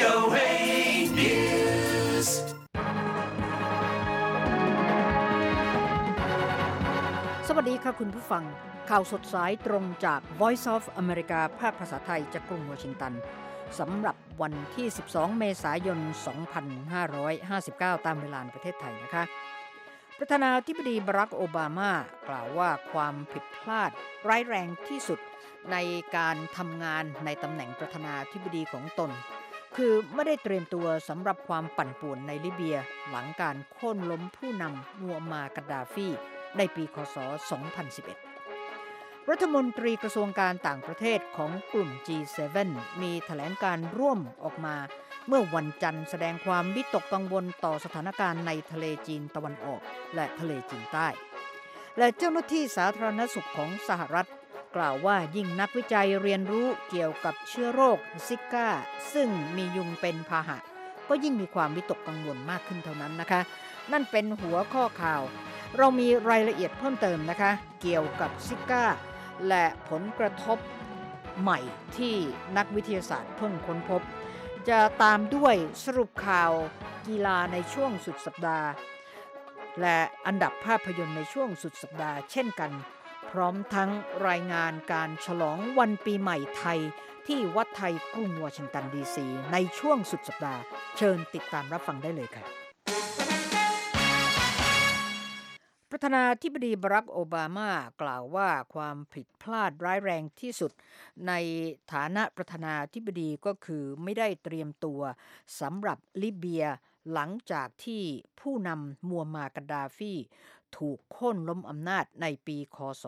VOA News สวัสดีค่ะคุณผู้ฟังข่าวสดสายตรงจาก Voice of America ภาคภาษาไทยจากกรุงวอชิงตันสำหรับวันที่12เมษายน2559ตามเวลาประเทศไทยนะคะประธานาธิบดีบารักโอบามากล่าวว่าความผิดพลาดร้ายแรงที่สุดในการทำงานในตำแหน่งประธานาธิบดีของตนคือไม่ได้เตรียมตัวสำหรับความปั่นป่วนในลิเบียหลังการโค่นล้มผู้นำมูอัมหมัด กาดาฟีในปีคศ 2011 รัฐมนตรีกระทรวงการต่างประเทศของกลุ่ม G7 มีแถลงการร่วมออกมาเมื่อวันจันทร์แสดงความวิตกกังวลต่อสถานการณ์ในทะเลจีนตะวันออกและทะเลจีนใต้และเจ้าหน้าที่สาธารณสุขของสหรัฐกล่าวว่ายิ่งนักวิจัยเรียนรู้เกี่ยวกับเชื้อโรคซิก้าซึ่งมียุงเป็นพาหะก็ยิ่งมีความวิตกกังวลมากขึ้นเท่านั้นนะคะนั่นเป็นหัวข้อข่าวเรามีรายละเอียดเพิ่มเติมนะคะเกี่ยวกับซิก้าและผลกระทบใหม่ที่นักวิทยาศาสตร์เพิ่งค้นพบจะตามด้วยสรุปข่าวกีฬาในช่วงสุดสัปดาห์และอันดับภาพยนตร์ในช่วงสุดสัปดาห์เช่นกันพร้อมทั้งรายงานการฉลองวันปีใหม่ไทยที่วัดไทยกรุงวอชิงตันดีซีในช่วงสุดสัปดาห์เชิญติดตามรับฟังได้เลยค่ะประธานาธิบดีบารักโอบามากล่าวว่าความผิดพลาดร้ายแรงที่สุดในฐานะประธานาธิบดีก็คือไม่ได้เตรียมตัวสำหรับลิเบียหลังจากที่ผู้นำมูอัมหมัด กาดาฟีถูกโค่นล้มอำนาจในปีคศ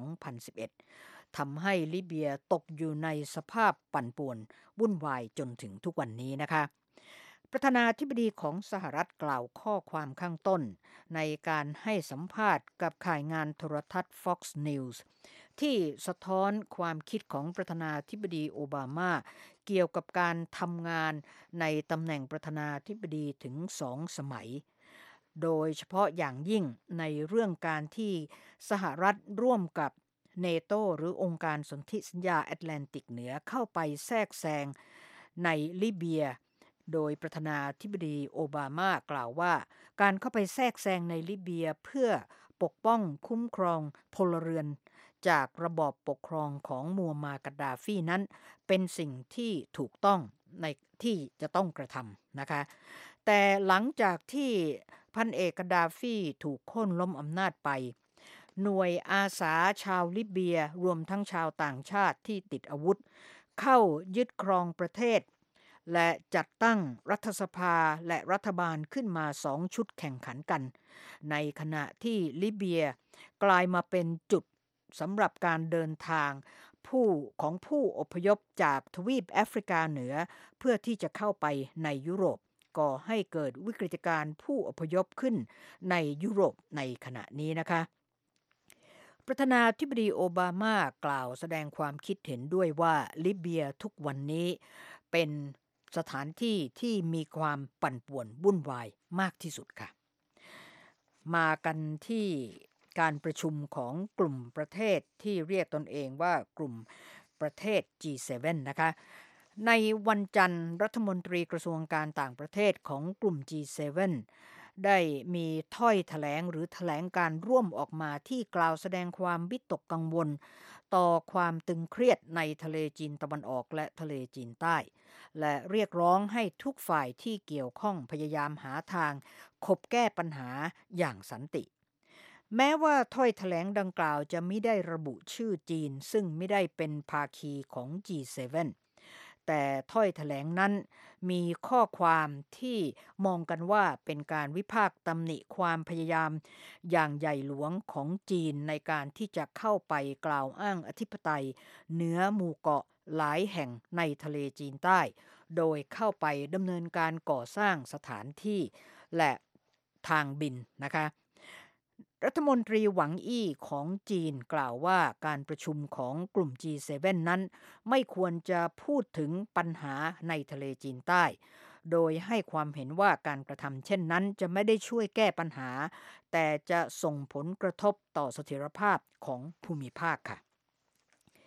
2011 ทำให้ลิเบียตกอยู่ในสภาพปั่นป่วนวุ่นวายจนถึงทุกวันนี้นะคะประธานาธิบดีของสหรัฐกล่าวข้อความข้างต้นในการให้สัมภาษณ์กับข่ายงานโทรทัศน์ Fox News ที่สะท้อนความคิดของประธานาธิบดีโอบามาเกี่ยวกับการทำงานในตำแหน่งประธานาธิบดีถึง2 สมัยโดยเฉพาะอย่างยิ่งในเรื่องการที่สหรัฐร่วมกับเนโตหรือองค์การสนธิสัญญาแอตแลนติกเหนือเข้าไปแทรกแซงในลิเบียโดยประธานาธิบดีโอบามากล่าวว่าการเข้าไปแทรกแซงในลิเบียเพื่อปกป้องคุ้มครองพลเรือนจากระบอบปกครองของมูอัมหมัด กาดาฟีนั้นเป็นสิ่งที่ถูกต้องในที่จะต้องกระทำนะคะแต่หลังจากที่พันเอกกาดาฟีถูกโค่นล้มอำนาจไปหน่วยอาสาชาวลิเบียรวมทั้งชาวต่างชาติที่ติดอาวุธเข้ายึดครองประเทศและจัดตั้งรัฐสภาและรัฐบาลขึ้นมา2 ชุดแข่งขันกันในขณะที่ลิเบียกลายมาเป็นจุดสำหรับการเดินทางผู้อพยพจากทวีปแอฟริกาเหนือเพื่อที่จะเข้าไปในยุโรปก่อให้เกิดวิกฤตการณ์ผู้อพยพขึ้นในยุโรปในขณะนี้นะคะประธานาธิบดีโอบามากล่าวแสดงความคิดเห็นด้วยว่าลิเบียทุกวันนี้เป็นสถานที่ที่มีความปั่นป่วนวุ่นวายมากที่สุดค่ะมากันที่การประชุมของกลุ่มประเทศที่เรียกตนเองว่ากลุ่มประเทศ G7 นะคะในวันจันทร์รัฐมนตรีกระทรวงการต่างประเทศของกลุ่ม G7 ได้มีถ้อยแถลงหรือแถลงการร่วมออกมาที่กล่าวแสดงความวิตกกังวลต่อความตึงเครียดในทะเลจีนตะวันออกและทะเลจีนใต้และเรียกร้องให้ทุกฝ่ายที่เกี่ยวข้องพยายามหาทางขบแก้ปัญหาอย่างสันติแม้ว่าถ้อยแถลงดังกล่าวจะไม่ได้ระบุชื่อจีนซึ่งไม่ได้เป็นภาคีของ G7 แต่ถ้อยแถลงนั้นมีข้อความที่มองกันว่าเป็นการวิพากษ์ตำหนิความพยายามอย่างใหญ่หลวงของจีนในการที่จะเข้าไปกล่าวอ้างอธิปไตยเหนือหมู่เกาะหลายแห่งในทะเลจีนใต้โดยเข้าไปดำเนินการก่อสร้างสถานที่และทางบินนะคะรัฐมนตรีหวังอี้ของจีนกล่าวว่าการประชุมของกลุ่ม G7 นั้นไม่ควรจะพูดถึงปัญหาในทะเลจีนใต้โดยให้ความเห็นว่าการกระทำเช่นนั้นจะไม่ได้ช่วยแก้ปัญหาแต่จะส่งผลกระทบต่อเสถียรภาพของภูมิภาคค่ะ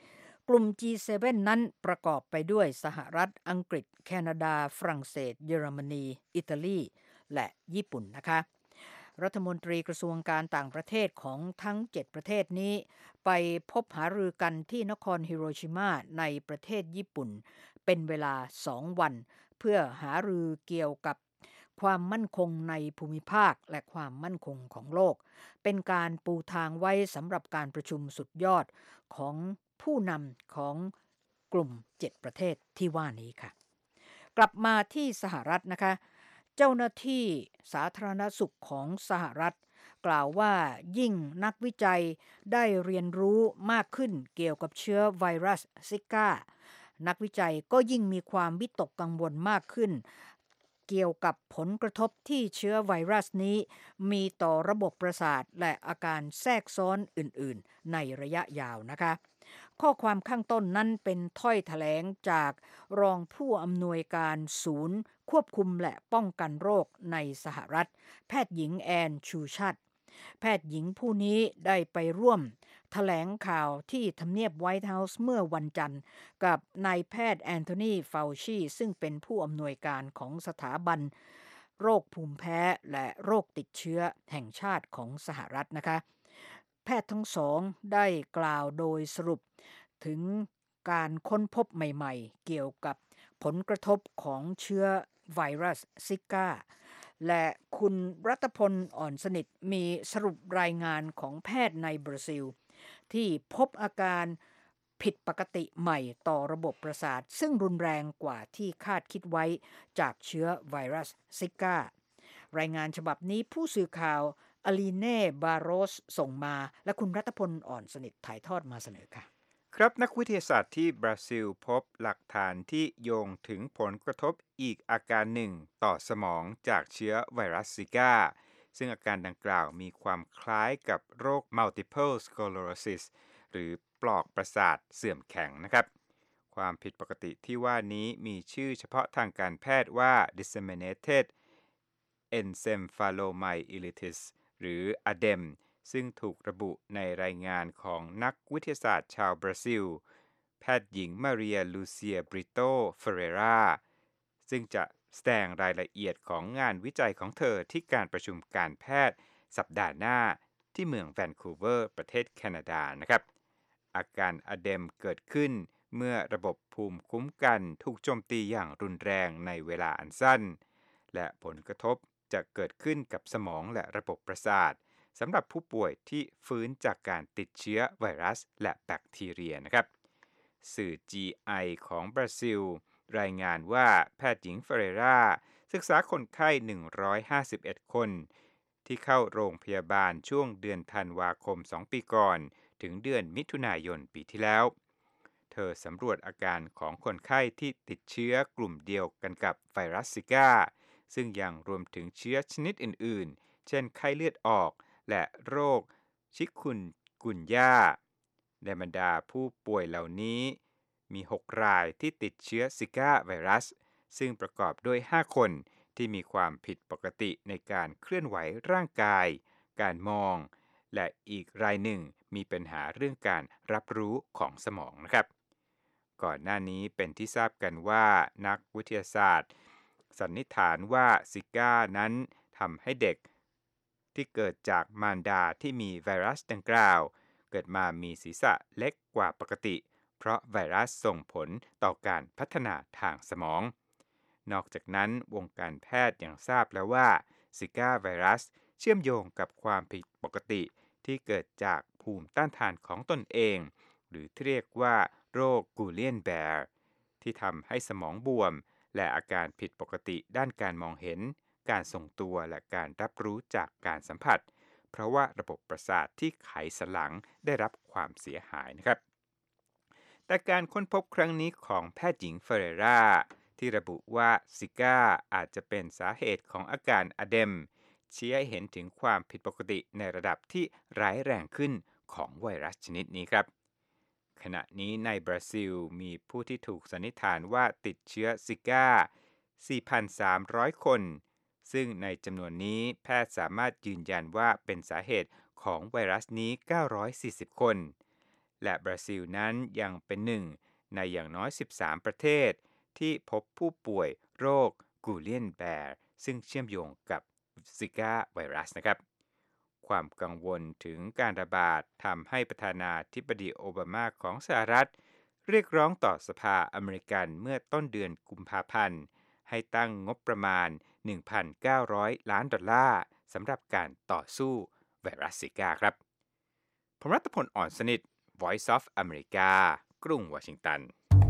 กลุ่ม G7 นั้นประกอบไปด้วยสหรัฐอังกฤษแคนาดาฝรั่งเศสเยอรมนีอิตาลีและญี่ปุ่นนะคะรัฐมนตรีกระทรวงการต่างประเทศของทั้ง7ประเทศนี้ไปพบหารือกันที่นครฮิโรชิมาในประเทศญี่ปุ่นเป็นเวลา2 วันเพื่อหารือเกี่ยวกับความมั่นคงในภูมิภาคและความมั่นคงของโลกเป็นการปูทางไว้สำหรับการประชุมสุดยอดของผู้นำของกลุ่ม7ประเทศที่ว่านี้ค่ะกลับมาที่สหรัฐนะคะเจ้าหน้าที่สาธารณสุขของสหรัฐกล่าวว่ายิ่งนักวิจัยได้เรียนรู้มากขึ้นเกี่ยวกับเชื้อไวรัสซิก้านักวิจัยก็ยิ่งมีความวิตกกังวลมากขึ้นเกี่ยวกับผลกระทบที่เชื้อไวรัสนี้มีต่อระบบประสาทและอาการแทรกซ้อนอื่นๆในระยะยาวนะคะข้อความข้างต้นนั้นเป็นถ้อยแถลงจากรองผู้อำนวยการศูนย์ควบคุมและป้องกันโรคในสหรัฐแพทย์หญิงแอนชูชัดแพทย์หญิงผู้นี้ได้ไปร่วมแถลงข่าวที่ทำเนียบไวท์เฮาส์เมื่อวันจันทร์กับนายแพทย์แอนโทนีเฟาชีซึ่งเป็นผู้อำนวยการของสถาบันโรคภูมิแพ้และโรคติดเชื้อแห่งชาติของสหรัฐนะคะแพทย์ทั้งสองได้กล่าวโดยสรุปถึงการค้นพบใหม่ๆเกี่ยวกับผลกระทบของเชื้อไวรัสซิก้าและคุณรัตพลอ่อนสนิทมีสรุปรายงานของแพทย์ในบราซิลที่พบอาการผิดปกติใหม่ต่อระบบประสาทซึ่งรุนแรงกว่าที่คาดคิดไว้จากเชื้อไวรัสซิก้ารายงานฉบับนี้ผู้สื่อข่าวอลีเน่บาโรสส่งมาและคุณรัตพลอ่อนสนิทถ่ายทอดมาเสนอค่ะครับนักวิทยาศาสตร์ที่บราซิลพบหลักฐานที่โยงถึงผลกระทบอีกอาการหนึ่งต่อสมองจากเชื้อไวรัสซิก้าซึ่งอาการดังกล่าวมีความคล้ายกับโรค Multiple Sclerosis หรือปลอกประสาทเสื่อมแข็งนะครับความผิดปกติที่ว่านี้มีชื่อเฉพาะทางการแพทย์ว่า Disseminated Encephalomyelitis หรือ ADEM ซึ่งถูกระบุในรายงานของนักวิทยาศาสตร์ชาวบราซิลแพทย์หญิงมาเรียลูเซียบริโตเฟเรราซึ่งจะแสดงรายละเอียดของงานวิจัยของเธอที่การประชุมการแพทย์สัปดาห์หน้าที่เมืองแวนคูเวอร์ประเทศแคนาดานะครับอาการอะเดมเกิดขึ้นเมื่อระบบภูมิคุ้มกันถูกโจมตีอย่างรุนแรงในเวลาอันสั้นและผลกระทบจะเกิดขึ้นกับสมองและระบบประสาทสำหรับผู้ป่วยที่ฟื้นจากการติดเชื้อไวรัสและแบคทีเรียนะครับสื่อ GI ของบราซิลรายงานว่าแพทย์หญิงเฟเรราศึกษาคนไข้151คนที่เข้าโรงพยาบาลช่วงเดือนธันวาคม2ปีก่อนถึงเดือนมิถุนายนปีที่แล้วเธอสำรวจอาการของคนไข้ที่ติดเชื้อกลุ่มเดียวกันกับไวรัสซิก้าซึ่งยังรวมถึงเชื้อชนิดอื่นๆเช่นไข้เลือดออกและโรคชิคุนกุนย่าในบรรดาผู้ป่วยเหล่านี้มี6รายที่ติดเชื้อซิก้าไวรัสซึ่งประกอบด้วย5คนที่มีความผิดปกติในการเคลื่อนไหวร่างกายการมองและอีกรายหนึ่งมีปัญหาเรื่องการรับรู้ของสมองนะครับก่อนหน้านี้เป็นที่ทราบกันว่านักวิทยาศาสตร์สันนิษฐานว่าซิก้านั้นทำให้เด็กที่เกิดจากมารดาที่มีไวรัสดังกล่าวเกิดมามีศีรษะเล็กกว่าปกติเพราะไวรัสส่งผลต่อการพัฒนาทางสมองนอกจากนั้นวงการแพทย์ยังทราบแล้วว่าซิก้าไวรัสเชื่อมโยงกับความผิดปกติที่เกิดจากภูมิต้านทานของตนเองหรือที่เรียกว่าโรคกูเลียนแบร์ที่ทำให้สมองบวมและอาการผิดปกติด้านการมองเห็นการทรงตัวและการรับรู้จากการสัมผัสเพราะว่าระบบประสาทที่ไขสันหลังได้รับความเสียหายนะครับแต่การค้นพบครั้งนี้ของแพทย์หญิงเฟเรราที่ระบุว่าซิก้าอาจจะเป็นสาเหตุของอาการอะเดมชี้ให้เห็นถึงความผิดปกติในระดับที่ร้ายแรงขึ้นของไวรัสชนิดนี้ครับขณะนี้ในบราซิลมีผู้ที่ถูกสันนิษฐานว่าติดเชื้อซิก้า 4,300 คนซึ่งในจำนวนนี้แพทย์สามารถยืนยันว่าเป็นสาเหตุของไวรัสนี้940คนและบราซิลนั้นยังเป็นหนึ่งในอย่างน้อย13ประเทศที่พบผู้ป่วยโรคกูเลียนแบร์ซึ่งเชื่อมโยงกับซิก้าไวรัสนะครับความกังวลถึงการระบาดทำให้ประธานาธิบดีโอบามาของสหรัฐเรียกร้องต่อสภาอเมริกันเมื่อต้นเดือนกุมภาพันธ์ให้ตั้งงบประมาณ 1,900 ล้านดอลลาร์สำหรับการต่อสู้ไวรัสซิก้าครับผมรัตพล อ่อนสนิท Voice of America กรุงวอชิงตัน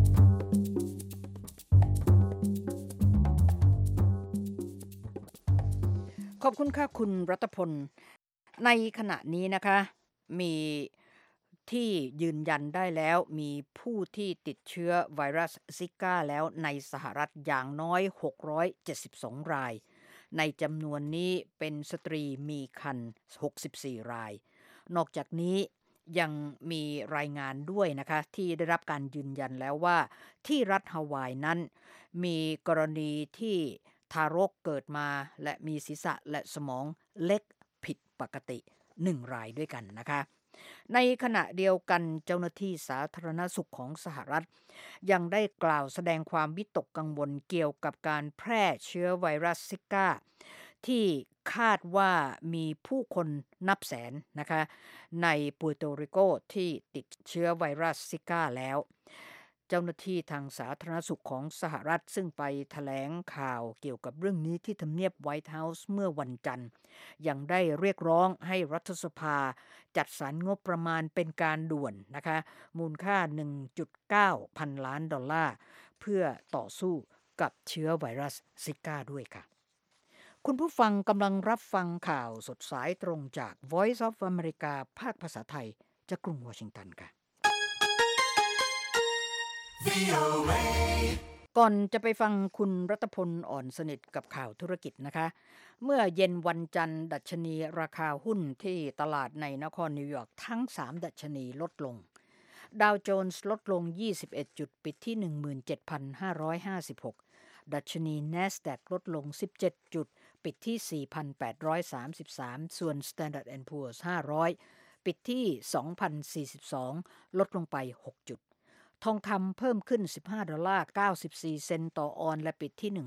ขอบคุณค่ะคุณรัตพลในขณะนี้นะคะมีที่ยืนยันได้แล้วมีผู้ที่ติดเชื้อไวรัสซิก้าแล้วในสหรัฐอย่างน้อย672รายในจำนวนนี้เป็นสตรีมีครรภ์64รายนอกจากนี้ยังมีรายงานด้วยนะคะที่ได้รับการยืนยันแล้วว่าที่รัฐฮาวายนั้นมีกรณีที่ทารกเกิดมาและมีศีรษะและสมองเล็กผิดปกติ1รายด้วยกันนะคะในขณะเดียวกันเจ้าหน้าที่สาธารณสุขของสหรัฐยังได้กล่าวแสดงความวิตกกังวลเกี่ยวกับการแพร่เชื้อไวรัสซิก้าที่คาดว่ามีผู้คนนับแสนนะคะในปูร์โตริโกที่ติดเชื้อไวรัสซิก้าแล้วเจ้าหน้าที่ทางสาธารณสุขของสหรัฐซึ่งไปแถลงข่าวเกี่ยวกับเรื่องนี้ที่ทำเนียบไวท์เฮาส์เมื่อวันจันทร์ยังได้เรียกร้องให้รัฐสภาจัดสรรงบประมาณเป็นการด่วนนะคะมูลค่า 1.9 พันล้านดอลลาร์เพื่อต่อสู้กับเชื้อไวรัสซิก้าด้วยค่ะคุณผู้ฟังกำลังรับฟังข่าวสดสายตรงจาก Voice of America ภาคภาษาไทยจากกรุงวอชิงตันค่ะก่อนจะไปฟังคุณรัตพล อ่อนสนิทกับข่าวธุรกิจนะคะเมื่อเย็นวันจันทร์ดัชนีราคาหุ้นที่ตลาดในนครนิวยอร์กทั้ง3ดัชนีลดลงดาวโจนส์ลดลง21จุดปิดที่ 17,556 ดัชนี NASDAQ ลดลง17จุดปิดที่ 4,833 ส่วน Standard & Poor's 500ปิดที่ 2,042 ลดลงไป6จุดทองคำเพิ่มขึ้น$15.94 ต่อออนซ์และปิดที่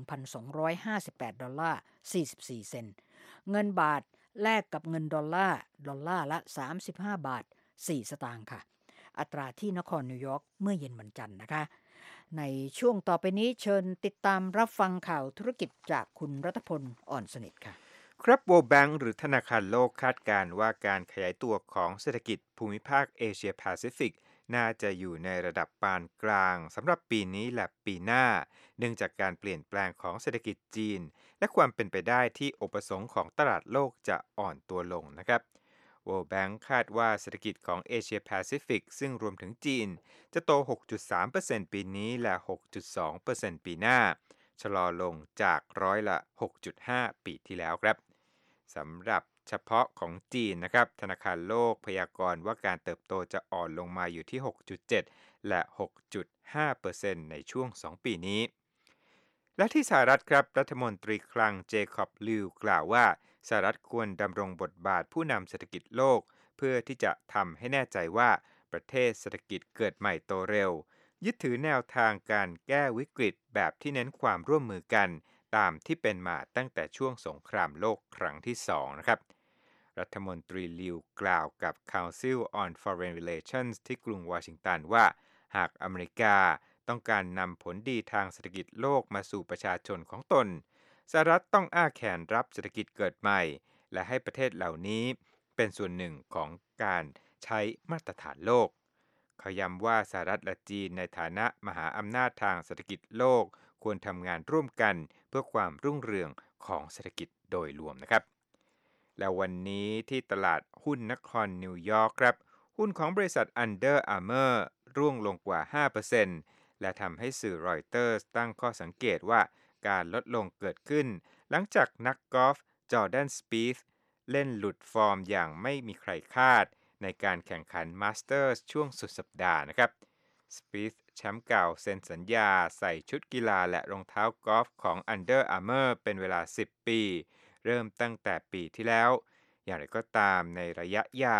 $1,258.44 เงินบาทแลกกับเงินดอลลาร์ละ35.04 บาทค่ะอัตราที่นครนิวยอร์กเมื่อเย็นวันจันทร์นะคะในช่วงต่อไปนี้เชิญติดตามรับฟังข่าวธุรกิจจากคุณรัตพล อ่อนสนิทค่ะครับ World Bank หรือธนาคารโลกคาดการณ์ว่าการขยายตัวของเศรษฐกิจภูมิภาคเอเชียแปซิฟิกน่าจะอยู่ในระดับปานกลางสำหรับปีนี้และปีหน้าเนื่องจากการเปลี่ยนแปลงของเศรษฐกิจจีนและความเป็นไปได้ที่อุปสงค์ของตลาดโลกจะอ่อนตัวลงนะครับ World Bank คาดว่าเศรษฐกิจของเอเชียแปซิฟิกซึ่งรวมถึงจีนจะโต 6.3% ปีนี้และ 6.2% ปีหน้าชะลอลงจากร้อยละ 6.5 ปีที่แล้วครับสำหรับเฉพาะของจีนนะครับธนาคารโลกพยากรณ์ว่าการเติบโตจะอ่อนลงมาอยู่ที่ 6.7 และ 6.5% ในช่วง 2 ปีนี้และที่สหรัฐครับรัฐมนตรีคลังเจคอบลิวกล่าวว่าสหรัฐควรดำรงบทบาทผู้นำเศรษฐกิจโลกเพื่อที่จะทำให้แน่ใจว่าประเทศเศรษฐกิจเกิดใหม่โตเร็วยึดถือแนวทางการแก้วิกฤตแบบที่เน้นความร่วมมือกันตามที่เป็นมาตั้งแต่ช่วงสงครามโลกครั้งที่2นะครับรัฐมนตรีลิวกล่าวกับ Council on Foreign Relations ที่กรุงวอชิงตันว่าหากอเมริกาต้องการนำผลดีทางเศรษฐกิจโลกมาสู่ประชาชนของตนสหรัฐต้องอ้าแขนรับเศรษฐกิจเกิดใหม่และให้ประเทศเหล่านี้เป็นส่วนหนึ่งของการใช้มาตรฐานโลกเขาย้ำว่าสหรัฐและจีนในฐานะมหาอำนาจทางเศรษฐกิจโลกควรทำงานร่วมกันเพื่อความรุ่งเรืองของเศรษฐกิจโดยรวมนะครับและวันนี้ที่ตลาดหุ้นนครนิวยอร์กครับหุ้นของบริษัท Under Armour ร่วงลงกว่า 5% และทำให้สื่อรอยเตอร์สตั้งข้อสังเกตว่าการลดลงเกิดขึ้นหลังจากนักกอล์ฟจอร์แดนสปีธเล่นหลุดฟอร์มอย่างไม่มีใครคาดในการแข่งขันมาสเตอร์สช่วงสุดสัปดาห์นะครับสปีธแชมป์เก่าเซ็นสัญญาใส่ชุดกีฬาและรองเท้ากอล์ฟของ Under Armour เป็นเวลา10 ปีเริ่มตั้งแต่ปีที่แล้วอย่างไรก็ตามในระยะยาว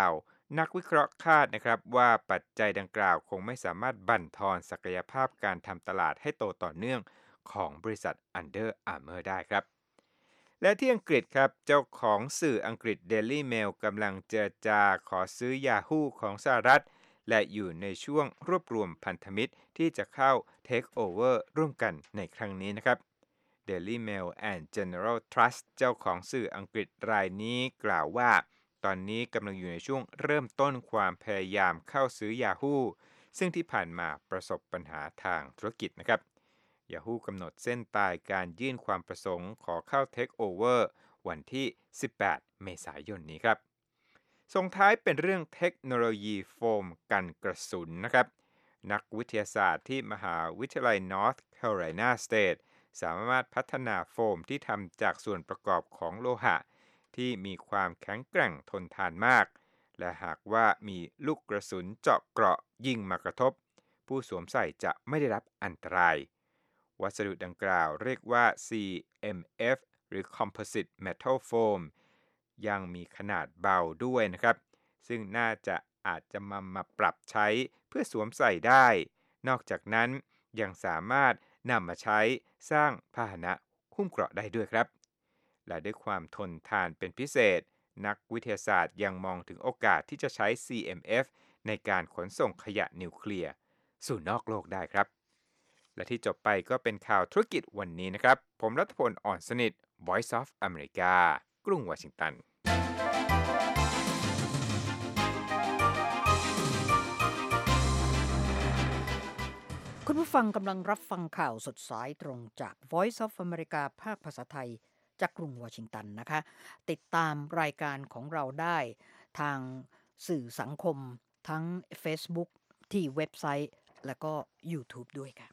นักวิเคราะห์คาดนะครับว่าปัจจัยดังกล่าวคงไม่สามารถบั่นทอนศักยภาพการทำตลาดให้โตต่อเนื่องของบริษัท Under Armour ได้ครับและที่อังกฤษครับเจ้าของสื่ออังกฤษ Daily Mail กำลังเจรจาขอซื้อ Yahoo ของสหรัฐและอยู่ในช่วงรวบรวมพันธมิตรที่จะเข้า Take Over ร่วมกันในครั้งนี้นะครับ Daily Mail and General Trust เจ้าของสื่ออังกฤษรายนี้กล่าวว่าตอนนี้กำลังอยู่ในช่วงเริ่มต้นความพยายามเข้าซื้อ Yahoo ซึ่งที่ผ่านมาประสบปัญหาทางธุรกิจนะครับ Yahoo กำหนดเส้นตายการยื่นความประสงค์ขอเข้า Take Over วันที่ 18 เมษายนนี้ครับส่งท้ายเป็นเรื่องเทคโนโลยีโฟมกันกระสุนนะครับนักวิทยาศาสตร์ที่มหาวิทยาลัย North Carolina State สามารถพัฒนาโฟมที่ทำจากส่วนประกอบของโลหะที่มีความแข็งแกร่งทนทานมากและหากว่ามีลูกกระสุนเจาะเกราะยิงมากระทบผู้สวมใส่จะไม่ได้รับอันตรายวัสดุดังกล่าวเรียกว่า CMF หรือ Composite Metal Foam ยังมีขนาดเบาด้วยนะครับซึ่งน่าจะอาจจะมาปรับใช้เพื่อสวมใส่ได้นอกจากนั้นยังสามารถนำมาใช้สร้างพาหนะหุ้มเกราะได้ด้วยครับและด้วยความทนทานเป็นพิเศษนักวิทยาศาสตร์ยังมองถึงโอกาสที่จะใช้ CMF ในการขนส่งขยะนิวเคลียร์สู่นอกโลกได้ครับและที่จบไปก็เป็นข่าวธุรกิจวันนี้นะครับผมรัฐพล อ่อนสนิท Voice of America กรุงวอชิงตันคุณผู้ฟังกำลังรับฟังข่าวสดสายตรงจาก Voice of America ภาคภาษาไทยจากกรุงวอชิงตันนะคะติดตามรายการของเราได้ทางสื่อสังคมทั้ง Facebook ที่เว็บไซต์และก็ YouTube ด้วยค่ะ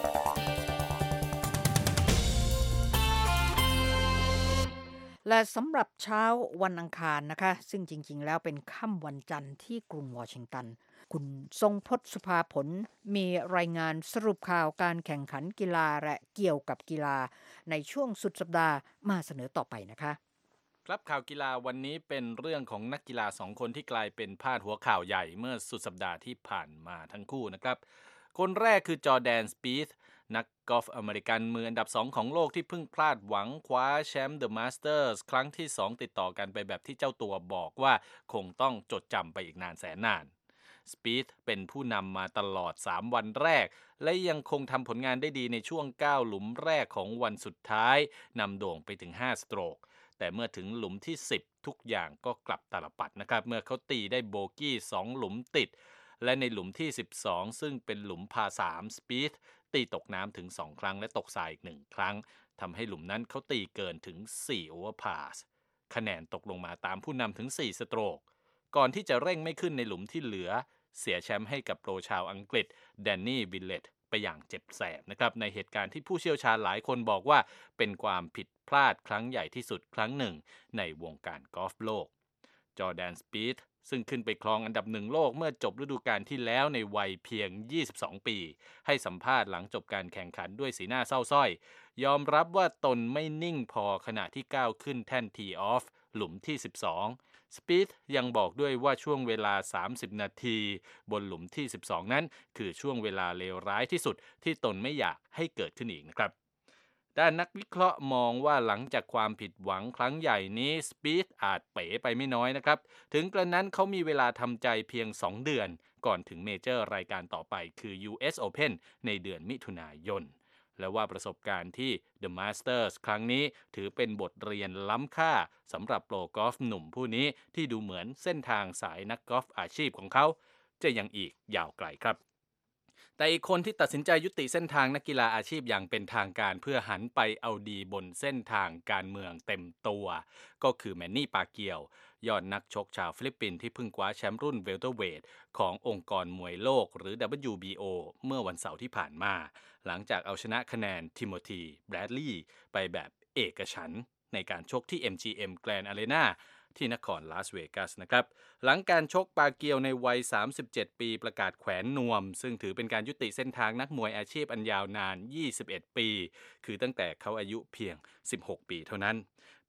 และสำหรับเช้าวันอังคารนะคะซึ่งจริงๆแล้วเป็นค่ำวันจันทร์ที่กรุงวอชิงตันคุณทรงพจน์สุภาผลมีรายงานสรุปข่าวการแข่งขันกีฬาและเกี่ยวกับกีฬาในช่วงสุดสัปดาห์มาเสนอต่อไปนะคะครับข่าวกีฬาวันนี้เป็นเรื่องของนักกีฬา2คนที่กลายเป็นพาดหัวข่าวใหญ่เมื่อสุดสัปดาห์ที่ผ่านมาทั้งคู่นะครับคนแรกคือจอร์แดน สปีธนักกอล์ฟอเมริกันมืออันดับ2ของโลกที่เพิ่งพลาดหวังคว้าแชมป์เดอะมาสเตอร์สครั้งที่2ติดต่อกันไปแบบที่เจ้าตัวบอกว่าคงต้องจดจำไปอีกนานแสนนานสปีธเป็นผู้นำมาตลอด3วันแรกและยังคงทำผลงานได้ดีในช่วง9หลุมแรกของวันสุดท้ายนำโด่งไปถึง5สโตรกแต่เมื่อถึงหลุมที่10ทุกอย่างก็กลับตาลปัดนะครับเมื่อเขาตีได้โบกี้2หลุมติดและในหลุมที่12ซึ่งเป็นหลุมพา3สปีธตีตกน้ำถึง2ครั้งและตกทรายอีก1ครั้งทำให้หลุมนั้นเขาตีเกินถึง4โอเวอร์พาสคะแนนตกลงมาตามผู้นำถึง4สโตรกก่อนที่จะเร่งไม่ขึ้นในหลุมที่เหลือเสียแชมป์ให้กับโปรชาวอังกฤษแดนนี่วิลเลตไปอย่างเจ็บแสบนะครับในเหตุการณ์ที่ผู้เชี่ยวชาญหลายคนบอกว่าเป็นความผิดพลาดครั้งใหญ่ที่สุดครั้งหนึ่งในวงการกอล์ฟโลกจอร์แดน สปีธซึ่งขึ้นไปครองอันดับ1โลกเมื่อจบฤดูกาลที่แล้วในวัยเพียง22ปีให้สัมภาษณ์หลังจบการแข่งขันด้วยสีหน้าเศร้าส้อยยอมรับว่าตนไม่นิ่งพอขณะที่ก้าวขึ้นแท่นทีออฟหลุมที่12สปีธยังบอกด้วยว่าช่วงเวลา30นาทีบนหลุมที่12นั้นคือช่วงเวลาเลวร้ายที่สุดที่ตนไม่อยากให้เกิดขึ้นอีกนะครับด้านนักวิเคราะห์มองว่าหลังจากความผิดหวังครั้งใหญ่นี้สปีธอาจเป๋ไปไม่น้อยนะครับถึงกระนั้นเขามีเวลาทำใจเพียง2เดือนก่อนถึงเมเจอร์รายการต่อไปคือ US Open ในเดือนมิถุนายนและว่าประสบการณ์ที่ The Masters ครั้งนี้ถือเป็นบทเรียนล้ำค่าสำหรับโปรกอล์ฟหนุ่มผู้นี้ที่ดูเหมือนเส้นทางสายนักกอล์ฟอาชีพของเขาจะยังอีกยาวไกลครับแต่อีกคนที่ตัดสินใจยุติเส้นทางนักกีฬาอาชีพอย่างเป็นทางการเพื่อหันไปเอาดีบนเส้นทางการเมืองเต็มตัวก็คือแมนนี่ปาเกียวยอดนักชกชาวฟิลิปปินส์ที่เพิ่งคว้าแชมป์รุ่นเวลเตอร์เวทขององค์กรมวยโลกหรือ WBO เมื่อวันเสาร์ที่ผ่านมาหลังจากเอาชนะคะแนนทิโมธีแบรดลีย์ไปแบบเอกฉันท์ในการชกที่ MGM Grand Arena ที่นครลาสเวกัสนะครับหลังการชกปาเกียวในวัย37ปีประกาศแขวนนวมซึ่งถือเป็นการยุติเส้นทางนักมวยอาชีพอันยาวนาน21ปีคือตั้งแต่เขาอายุเพียง16ปีเท่านั้นป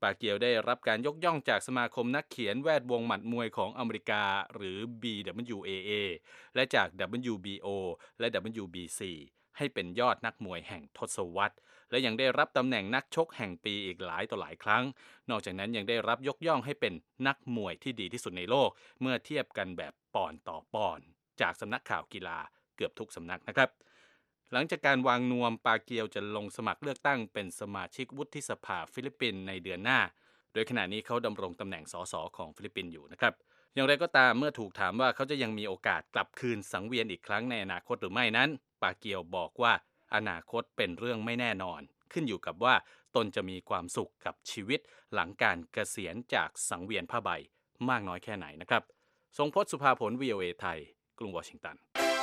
ปาเกียวได้รับการยกย่องจากสมาคมนักเขียนแวดวงหมัดมวยของอเมริกาหรือ BWAA และจาก WBO และ WBC ให้เป็นยอดนักมวยแห่งทศวรรษและยังได้รับตำแหน่งนักชกแห่งปีอีกหลายต่อหลายครั้งนอกจากนั้นยังได้รับยกย่องให้เป็นนักมวยที่ดีที่สุดในโลกเมื่อเทียบกันแบบปอนด์ต่อปอนด์จากสำนักข่าวกีฬาเกือบทุกสำนักนะครับหลังจากการวางนวมปาเกียวจะลงสมัครเลือกตั้งเป็นสมาชิกวุฒิสภาฟิลิปปินส์ในเดือนหน้าโดยขณะนี้เขาดำรงตำแหน่งสสของฟิลิปปินส์อยู่นะครับอย่างไรก็ตามเมื่อถูกถามว่าเขาจะยังมีโอกาสกลับคืนสังเวียนอีกครั้งในอนาคตหรือไม่นั้นปาเกียวบอกว่าอนาคตเป็นเรื่องไม่แน่นอนขึ้นอยู่กับว่าตนจะมีความสุขกับชีวิตหลังการเกษียณจากสังเวียนผ้าใบมากน้อยแค่ไหนนะครับทรงพจน์สุภาผล VOA ไทยกรุงวอชิงตัน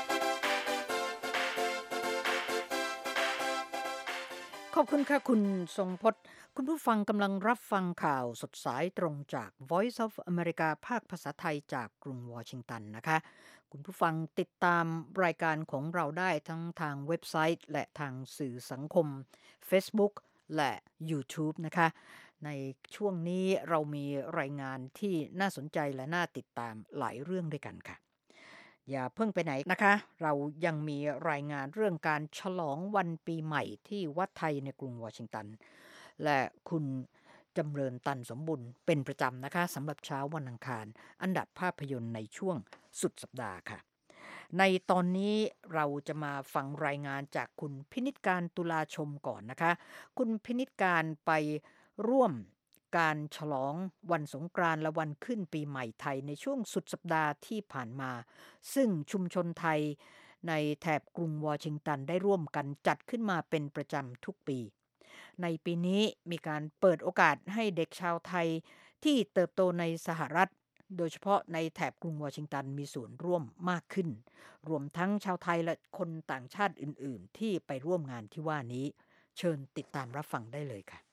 ขอบคุณค่ะคุณทรงพจน์คุณผู้ฟังกำลังรับฟังข่าวสดสายตรงจาก Voice of America ภาคภาษาไทยจากกรุงวอชิงตันนะคะคุณผู้ฟังติดตามรายการของเราได้ทั้งทางเว็บไซต์และทางสื่อสังคม Facebook และ YouTube นะคะในช่วงนี้เรามีรายงานที่น่าสนใจและน่าติดตามหลายเรื่องด้วยกันค่ะอย่าเพิ่งไปไหนนะคะเรายังมีรายงานเรื่องการฉลองวันปีใหม่ที่วัดไทยในกรุงวอชิงตันและคุณจำเริญตันสมบุญเป็นประจำนะคะสำหรับเช้าวันอังคารอันดับภาพยนตร์ในช่วงสุดสัปดาห์ค่ะในตอนนี้เราจะมาฟังรายงานจากคุณพินิจการตุลาชมก่อนนะคะคุณพินิจการไปร่วมการฉลองวันสงกรานต์และวันขึ้นปีใหม่ไทยในช่วงสุดสัปดาห์ที่ผ่านมาซึ่งชุมชนไทยในแถบกรุงวอชิงตันได้ร่วมกันจัดขึ้นมาเป็นประจำทุกปีในปีนี้มีการเปิดโอกาสให้เด็กชาวไทยที่เติบโตในสหรัฐโดยเฉพาะในแถบกรุงวอชิงตันมีส่วนร่วมมากขึ้นรวมทั้งชาวไทยและคนต่างชาติอื่นๆที่ไปร่วมงานที่ว่านี้เชิญติดตามรับฟังได้เลยค่ะ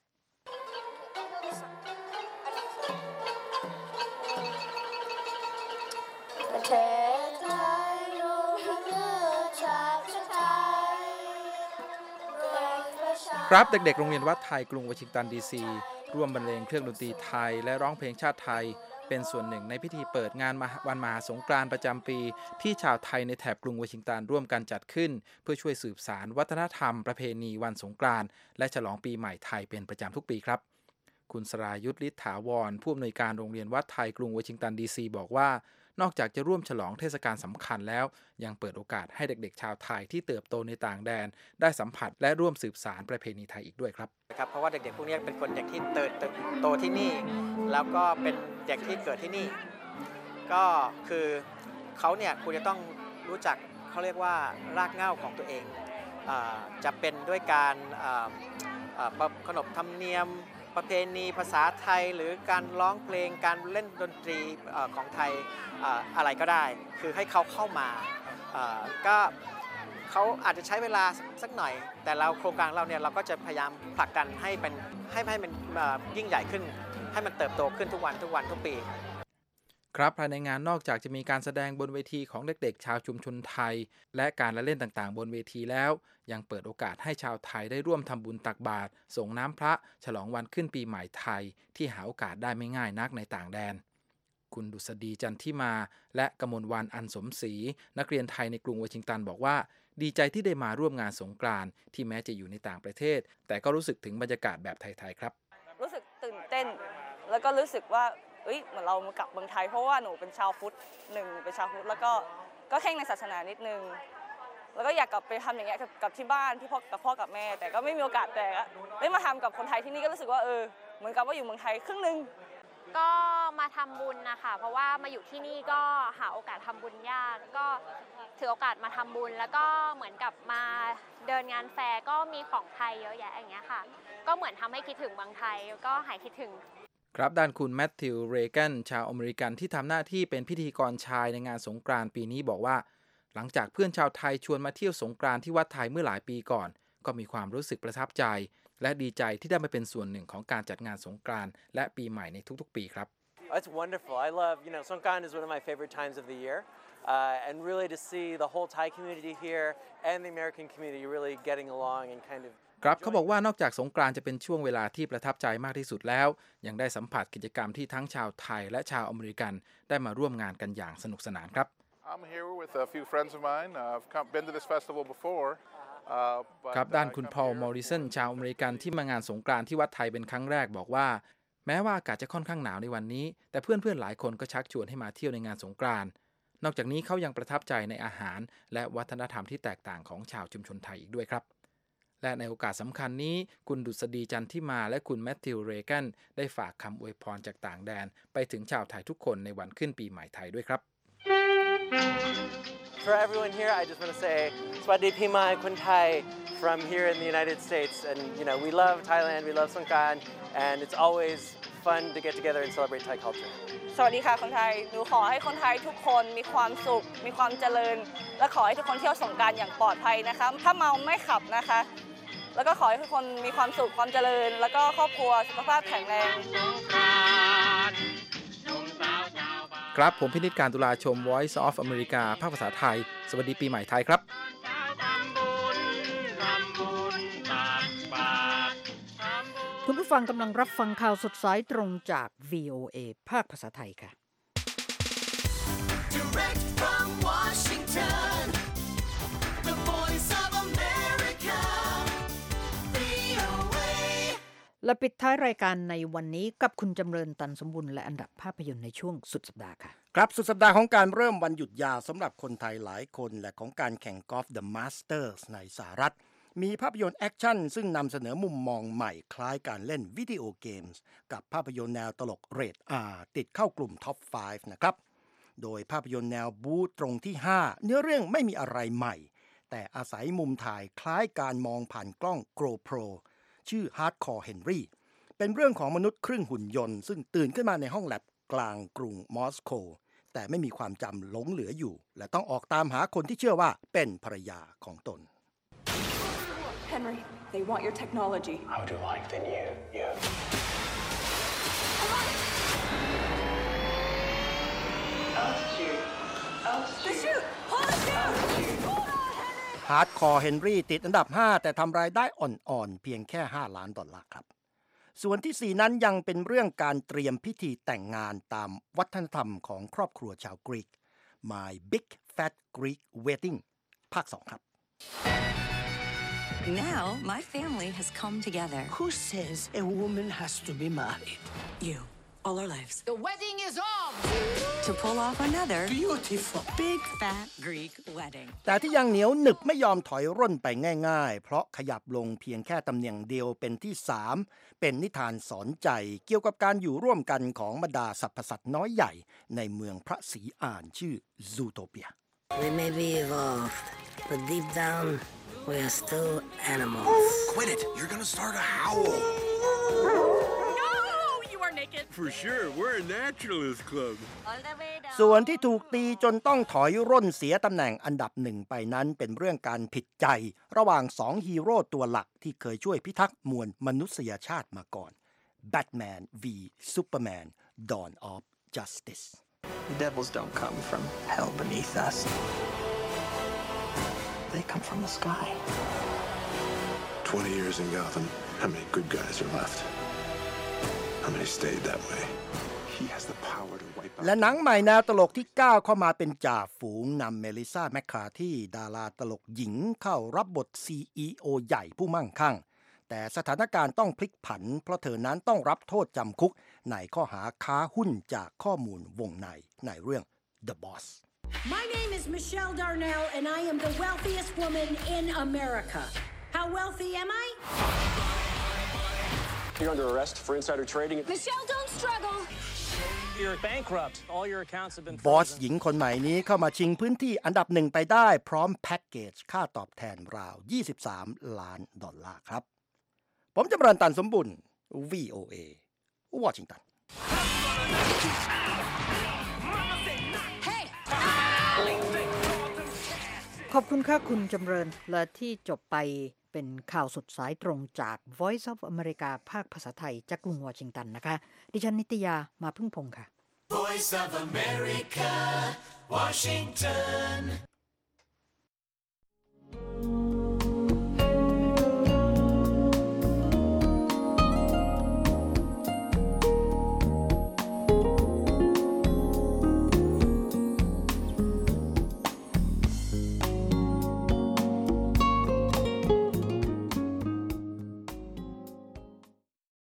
ครับเด็กๆโรงเรียนวัดไทยกรุงวอชิงตันดีซีร่วมบรรเลงเครื่องดนตรีไทยและร้องเพลงชาติไทยเป็นส่วนหนึ่งในพิธีเปิดงานวันมหาสงกรานต์ประจำปีที่ชาวไทยในแถบกรุงวอชิงตันร่วมกันจัดขึ้นเพื่อช่วยสืบสานวัฒนธรรมประเพณีวันสงกรานต์และฉลองปีใหม่ไทยเป็นประจำทุกปีครับคุณสรายุทธ ฤทธถาวรผู้อำนวยการโรงเรียนวัดไทยกรุงวอชิงตันดีซีบอกว่านอกจากจะร่วมฉลองเทศกาลสำคัญแล้วยังเปิดโอกาสให้เด็กๆชาวไทยที่เติบโตในต่างแดนได้สัมผัสและร่วมสืบสานประเพณีไทยอีกด้วยครับเพราะว่าเด็กๆพวกนี้เป็นคนเด็กที่เติบโตที่นี่แล้วก็เป็นเด็กที่เกิดที่นี่ก็คือเขาเนี่ยควรจะต้องรู้จักเขาเรียกว่ารากเหง้าของตัวเองจะเป็นด้วยการขนบธรรมเนียมประเพณีภาษาไทยหรือการร้องเพลงการเล่นดนตรีของไทยอะไรก็ได้คือให้เขาเข้ามาก็เขาอาจจะใช้เวลาสักหน่อยแต่เราโครงการเราเนี่ยเราก็จะพยายามผลักดันให้มันยิ่งใหญ่ขึ้นให้มันเติบโตขึ้นทุกวันทุกปีครับภายในงานนอกจากจะมีการแสดงบนเวทีของเด็กๆชาวชุมชนไทยและการละเล่นต่างๆบนเวทีแล้วยังเปิดโอกาสให้ชาวไทยได้ร่วมทำบุญตักบาตรส่งน้ำพระฉลองวันขึ้นปีใหม่ไทยที่หาโอกาสได้ไม่ง่ายนักในต่างแดนคุณดุษฎีจันทิมาและกมลวรรณอันสมศรีนักเรียนไทยในกรุงวอชิงตันบอกว่าดีใจที่ได้มาร่วมงานสงกรานต์ที่แม้จะอยู่ในต่างประเทศแต่ก็รู้สึกถึงบรรยากาศแบบไทยๆครับรู้สึกตื่นเต้นแล้วก็รู้สึกว่าเหมือนเรามากลับเมืองไทยเพราะว่าหนูเป็นชาวพุทธเป็นชาวพุทธแล้วก็แข่งในศาสนานิดนึงแล้วก็อยากกลับไปทำอย่างเงี้ยกับที่บ้านที่พ่อกับแม่แต่ก็ไม่มีโอกาสแต่ได้มาทำกับคนไทยที่นี่ก็รู้สึกว่าเหมือนกับว่าอยู่เมืองไทยครึ่งนึงก็มาทำบุญนะคะเพราะว่ามาอยู่ที่นี่ก็หาโอกาสทำบุญยากก็ถือโอกาสมาทำบุญแล้วก็เหมือนกับมาเดินงานแฟร์ก็มีของไทยเยอะแยะอย่างเงี้ยค่ะก็เหมือนทำให้คิดถึงเมืองไทยก็หายคิดถึงครับด้านคุณแมทธิว เรแกนชาวอเมริกันที่ทำหน้าที่เป็นพิธีกรชายในงานสงกรานต์ปีนี้บอกว่าหลังจากเพื่อนชาวไทยชวนมาเที่ยวสงกรานต์ที่วัดไทยเมื่อหลายปีก่อนก็มีความรู้สึกประทับใจและดีใจที่ได้มาเป็นส่วนหนึ่งของการจัดงานสงกรานต์และปีใหม่ในทุกๆปีครับ It's wonderful. I love, Songkran is one of my favorite times of the year. And really to see the whole Thai community here and the American community really getting along and kind of ครับเขาบอกว่านอกจากสงกรานต์จะเป็นช่วงเวลาที่ประทับใจมากที่สุดแล้วยังได้สัมผัสกิจกรรมที่ทั้งชาวไทยและชาวอเมริกันได้มาร่วมงานกันอย่างสนุกสนานครับ I'm here with a few friends of mine. I've been to this festival before. ครับด้านคุณพอล มอริสันชาวอเมริกันที่มางานสงกรานต์ที่วัดไทยเป็นครั้งแรกบอกว่าแม้ว่าอากาศจะค่อนข้างหนาวในวันนี้แต่เพื่อนๆหลายคนก็ชักชวนให้มาเที่ยวในงานสงกรานต์นอกจากนี้เขายังประทับใจในอาหารและวัฒนธรรมที่แตกต่างของชาวชุมชนไทยอีกด้วยครับและในโอกาสสำคัญนี้คุณดุษฎีจันทิมาและคุณแมทธิว เรแกนได้ฝากคำอวยพรจากต่างแดนไปถึงชาวไทยทุกคนในวันขึ้นปีใหม่ไทยด้วยครับ For everyone here, I just want to say Swadee Pimai Kun Thai from here in the United States. And, we love Thailand, we love Songkran, and it's always fun to get together and celebrate Thai culture. สวัสดีค่ะคนไทยหนูขอให้คนไทยทุกคนมีความสุขมีความเจริญและขอให้ทุกคนเที่ยวสงกรานต์อย่างปลอดภัยนะคะถ้าเมาไม่ขับนะคะแล้วก็ขอให้ทุกคนมีความสุขความเจริญแล้วก็ครอบครัวสุขภาพแข็งแรงครับผมพินิจการตุลาชม Voice of America ภาคภาษาไทยสวัสดีปีใหม่ไทยครับคุณผู้ฟังกำลังรับฟังข่าวสดสายตรงจาก VOA ภาคภาษาไทยค่ะ Direct from Washington, the voice of America, VOA. และปิดท้ายรายการในวันนี้กับคุณจำเริญตันสมบุญและอันดับภาพยนตร์ในช่วงสุดสัปดาห์ค่ะครับสุดสัปดาห์ของการเริ่มวันหยุดยาวสำหรับคนไทยหลายคนและของการแข่งกอล์ฟ The Masters ในสหรัฐมีภาพยนตร์แอคชั่นซึ่งนำเสนอมุมมองใหม่คล้ายการเล่นวิดีโอเกมส์กับภาพยนตร์แนวตลกเรท R ติดเข้ากลุ่มท็อป 5 นะครับโดยภาพยนตร์แนวบู๊ตรงที่ 5 เนื้อเรื่องไม่มีอะไรใหม่แต่อาศัยมุมถ่ายคล้ายการมองผ่านกล้อง GoPro ชื่อ Hardcore Henry เป็นเรื่องของมนุษย์ครึ่งหุ่นยนต์ซึ่งตื่นขึ้นมาในห้องแลบกลางกรุงมอสโกแต่ไม่มีความจำหลงเหลืออยู่และต้องออกตามหาคนที่เชื่อว่าเป็นภรรยาของตน Henry, they want your technology. How would you like they knew you? The chute! Pull the chute! Hardcore Henry ติดอันดับ 5 แต่ทำรายได้อ่อนๆเพียงแค่$5 ล้านครับส่วนที่ 4 นั้นยังเป็นเรื่องการเตรียมพิธีแต่งงานตามวัฒนธรรมของครอบครัวชาวกรีก My Big Fat Greek Wedding ภาค 2 ครับ Now, my family has come together. Who says a woman has to be married? You. All our lives. The wedding is on! To pull off another Beautiful. big fat Greek wedding. แต่ที่ยังเหนียวหนึบไม่ยอมถอยร่นไปง่ายๆเพราะขยับลงเพียงแค่ตำแหน่งเดียวเป็นที่ 3 เป็นนิทานสอนใจเกี่ยวกับการอยู่ร่วมกันของบรรดาสรรพสัตว์น้อยใหญ่ในเมืองพระศรีอานชื่อ Zootopia. We may be evolved, but deep down...We are still animals. Quit it! You're gonna start a howl. No! You are naked. For sure, we're a naturalist club. ส่วนที่ถูกตีจนต้องถอยร่นเสียตำแหน่งอันดับ 1 ไปนั้นเป็นเรื่องการผิดใจระหว่าง2ฮีโร่ตัวหลักที่เคยช่วยพิทักษ์มวลมนุษยชาติมาก่อน Batman v Superman Dawn of Justice. Devils don't come from hell beneath us.They come from the sky. 20 years in Gotham. How many good guys are left? How many stayed that way? He has the power to wipe out. และหนังใหม่แนวตลกที่ก้าวเข้ามาเป็นจ่าฝูงนำเมลิซาแมคคาธีดาราตลกหญิงเข้ารับบท CEO ใหญ่ผู้มั่งคั่งแต่สถานการณ์ต้องพลิกผันเพราะเธอนั้นต้องรับโทษจำคุกในข้อหาค้าหุ้นจากข้อมูลวงในเรื่อง The Boss.My name is Michelle Darnell, and I am the wealthiest woman in America. How wealthy am I? You're under arrest for insider trading. Michelle, don't struggle. You're bankrupt. All your accounts have been frozen. บอสหญิงคนใหม่นี้เข้ามาชิงพื้นที่อันดับ 1 ไปได้พร้อมแพ็กเกจค่าตอบแทนราว$23 ล้านครับผมจำรันตันสมบุญ VOA วอชิงตันขอบคุณค่ะคุณจำเริญและที่จบไปเป็นข่าวสดสายตรงจาก Voice of America ภาคภาษาไทยจากกรุงวอชิงตันนะคะดิฉันนิตยามาพึ่งพงษ์ค่ะ Voice of America, Washington